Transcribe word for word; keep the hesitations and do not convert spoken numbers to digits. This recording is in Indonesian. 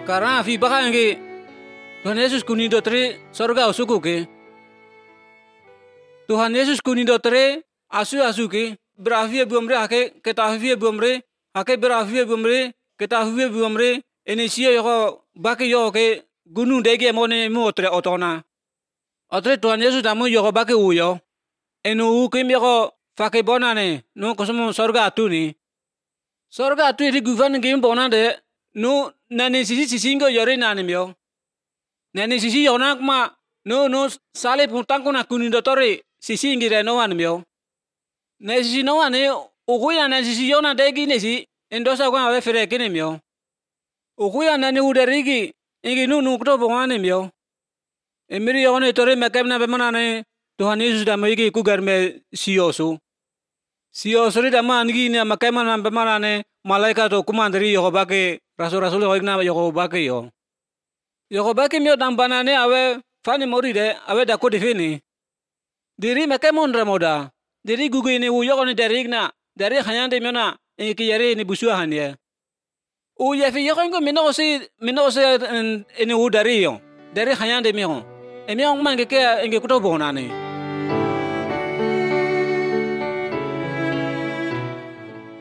Karena fi baka nge Tuhan Yesus kuni dotre sorga usuku ke. Tuhan Yesus kuni dotre asu asu ke berafia buamre ake ketafia buamre ake berafia buamre ketafia buamre enesia yoko baki yo ke gunung dege mone motre otona. Otre Tuhan Yesus tamu yoko baki uyo. Enu u kim yoko fake bonane no kosumo sorga atu ni. Sorga atu iri gufan kim bonade no nani sisi sisingo yore nani myo. Nani sisi yonak ma no no sale puntangko na kuni dotore sisi ingire no wan myo. Na sisi no wane ukuya na sisi yona degi nesi endosa kwa we fere kene myo. Ukuya nani uderigi ingi nu nu kuto bongane myo. Emiri yone tore mekemna bemanane Tuhan Yesus da moigi kugar me siyosu. Siyosu ri da mangi ni makemna bemanane malaika to kumandri yoko bake rasul-rasul hoigna yoko bake yo. Yoko bake myo dambanane awe fani mori de awe da ko defini. Diri mekemon ramoda. Diri gugu ni u yoko ni derigna dari khanyande myona ingi yare ni busua hanye. U yefi yoko ngo mino si mino si eni u dari yo. Dari khanyande myo. Emi ang man ke ingi kuto bonane.